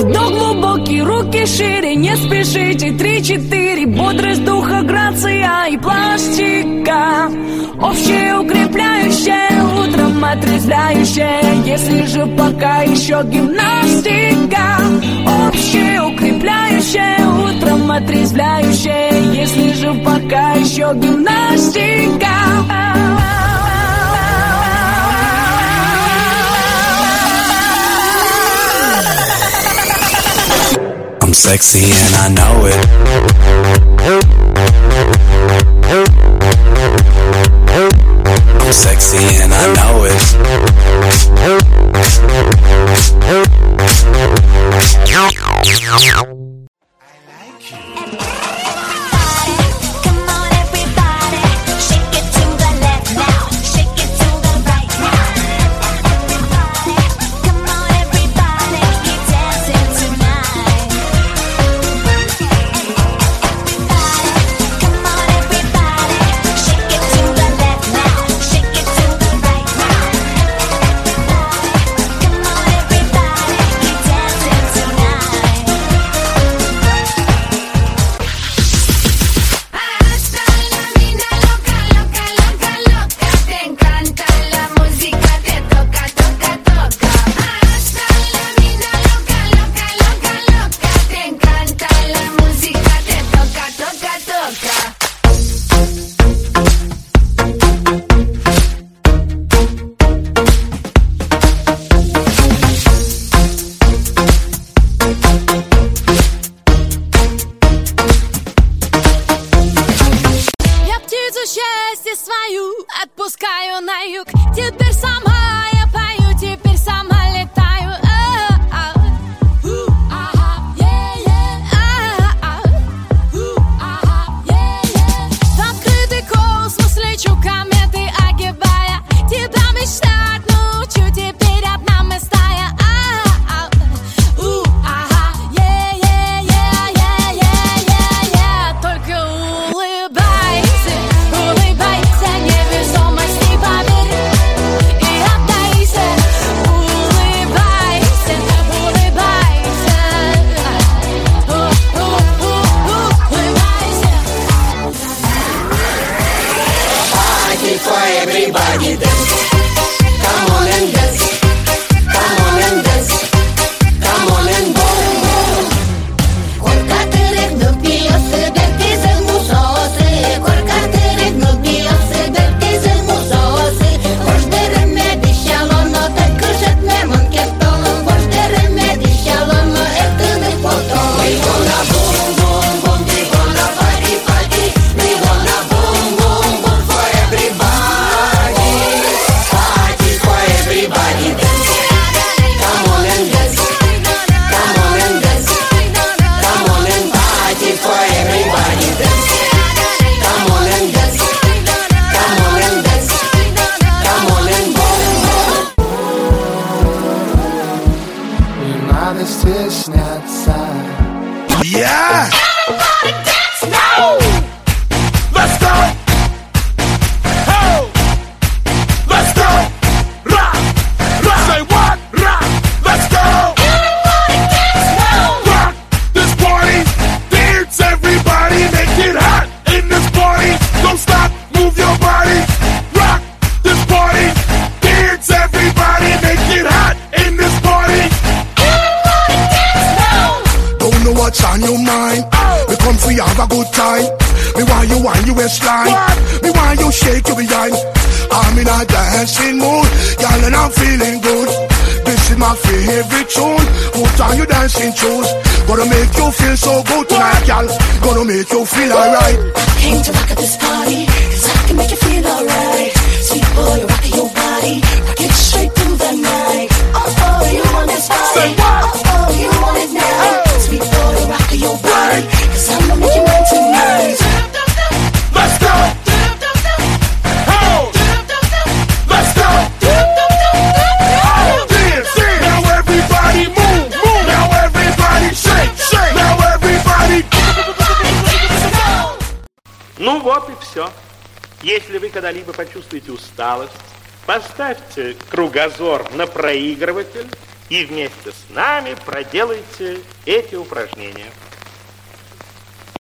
Вдох глубокий, руки шире, не спешите. 3-4, бодрость духа, грация и пластика. Общее укрепляющее, утром отрезвляющее. Если же пока еще гимнастика. Общее укрепляющее, утром отрезвляющее. Если же пока еще гимнастика. I'm sexy and I know it. I'm sexy and I know it. Счастье свою отпускаю на юг. Теперь сама я пою, теперь сама летаю. В открытый космос лечу, кометы огибая. Тебя мечтать научу, теперь одна мы стая. Только улыбайся, улыбайся, невесомости поверь и отдайся. Улыбайся, улыбайся, улыбайся. Party for everybody, dance. Come on and dance. Come on and dance. Come on and boom, boom. Corcatele nubioase, bertize musose. Corcatele nubioase, bertize musose. Voștere medicialono, te câșet me mâncheton. Voștere medicialono, etâne potom. We gonna boom, boom, boom. We gonna party, party. We gonna boom, boom, boom for everybody. Party for everybody, dance. Come on and dance. Come on and dance. Come on and party for everybody, dance. Come on and dance. Come on and dance. Come on and boom, boom. Не надо стесняться. Yeah! Everybody dance now! Let's go! Ho! Let's go! Rock! Rock! Say what? Rock! Let's go! Everybody dance now! Rock this party! Dance everybody! Make it hot in this party! Don't stop! Move your body! Rock this party! Dance everybody! Make it hot in this party! Everybody dance now! Don't know what's on your mind. We come for you have a good time. Me want you wind your waistline. Me want you shake your behind. I'm in a dancing mood, y'all, and I'm feeling good. This is my favorite tune. Put on your dancing shoes. Gonna make you feel so good tonight, y'all. Gonna make you feel alright. Came to rock at this party, 'cause I can make you feel alright. Sweet boy, rock your body, rock it straight through the night. Oh, oh, you want this body? Say what? Oh, oh, you want it now? Sweet boy, rock your body, 'cause I'ma make you mine tonight. Let's go! Ho! Let's go! Dance, dance! Now everybody move, move! Now everybody shake, shake! Now everybody... Ну вот и все. Если вы когда-либо почувствуете усталость, поставьте кругозор на проигрыватель и вместе с нами проделайте эти упражнения.